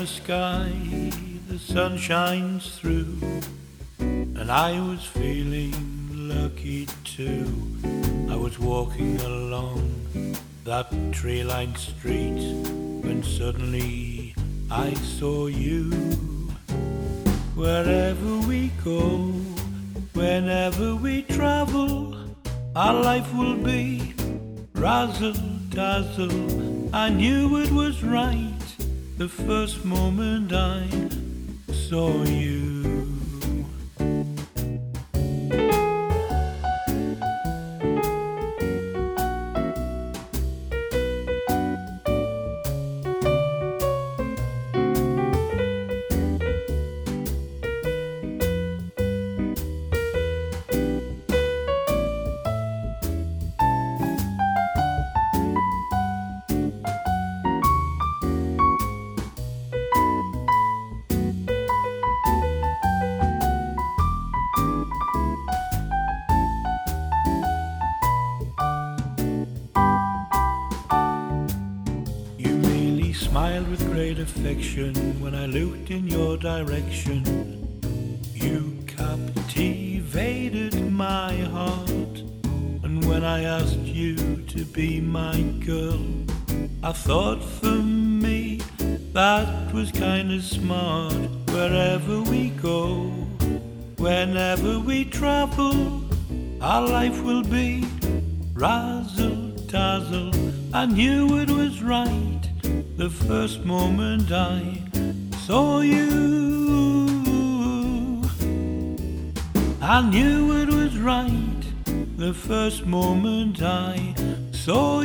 the sky, the sun shines through, and I was feeling lucky too. I was walking along that tree-lined street when suddenly I saw you. Wherever we go, whenever we travel, our life will be razzle-dazzle. I knew it was right the first moment I saw you. Smiled with great affection when I looked in your direction. You captivated my heart, and when I asked you to be my girl, I thought for me that was kinda smart. Wherever we go, whenever we travel, our life will be razzle-dazzle. I knew it was right the first moment I saw you. I knew it was right the first moment I saw